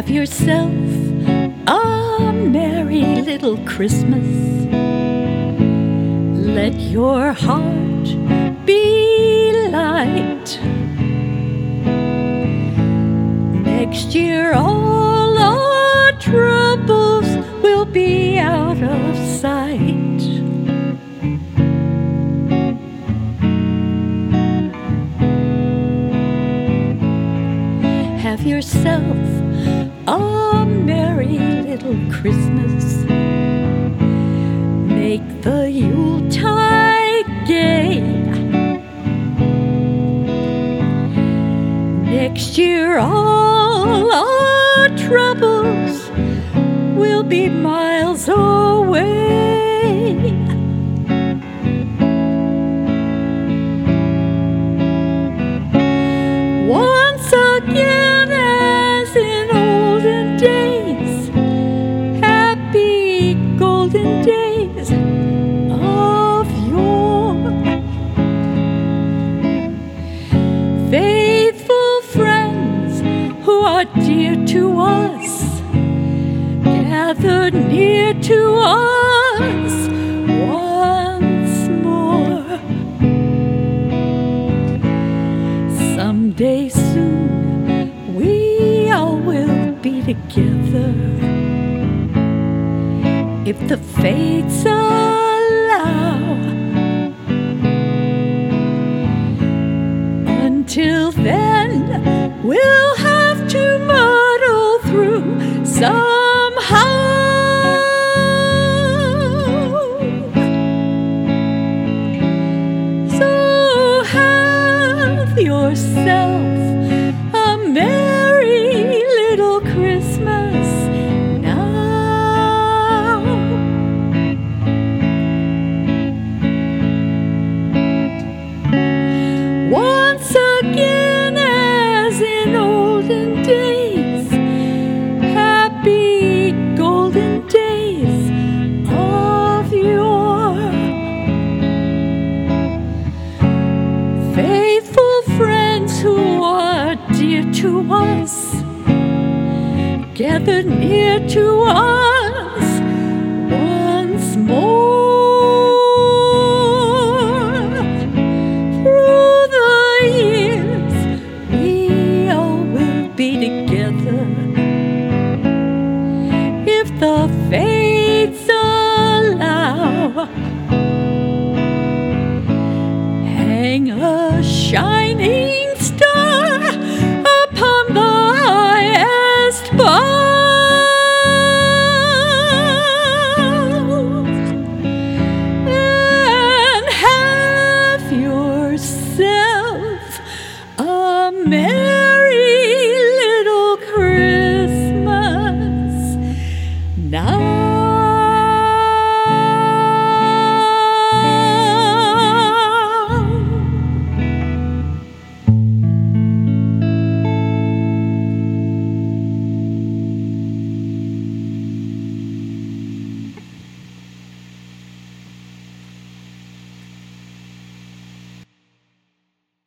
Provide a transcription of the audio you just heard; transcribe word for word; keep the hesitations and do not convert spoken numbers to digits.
Have yourself a merry little Christmas. Let your heart be light. Next year all our troubles will be out of sight. Have yourself a merry little Christmas. Make the Yuletide gay. Next year all our troubles will be miles away. Once again, as in olden days, happy golden days of yore. Faithful friends who are dear to us, gather near to us once more. Someday soon we all will be together, if the fates allow. Until then, we'll have to muddle through somehow. So have yourself a merry little Christmas now. Once again, as in olden days, happy golden days of yore. Faithful friends who are dear to us, gather near to us once more.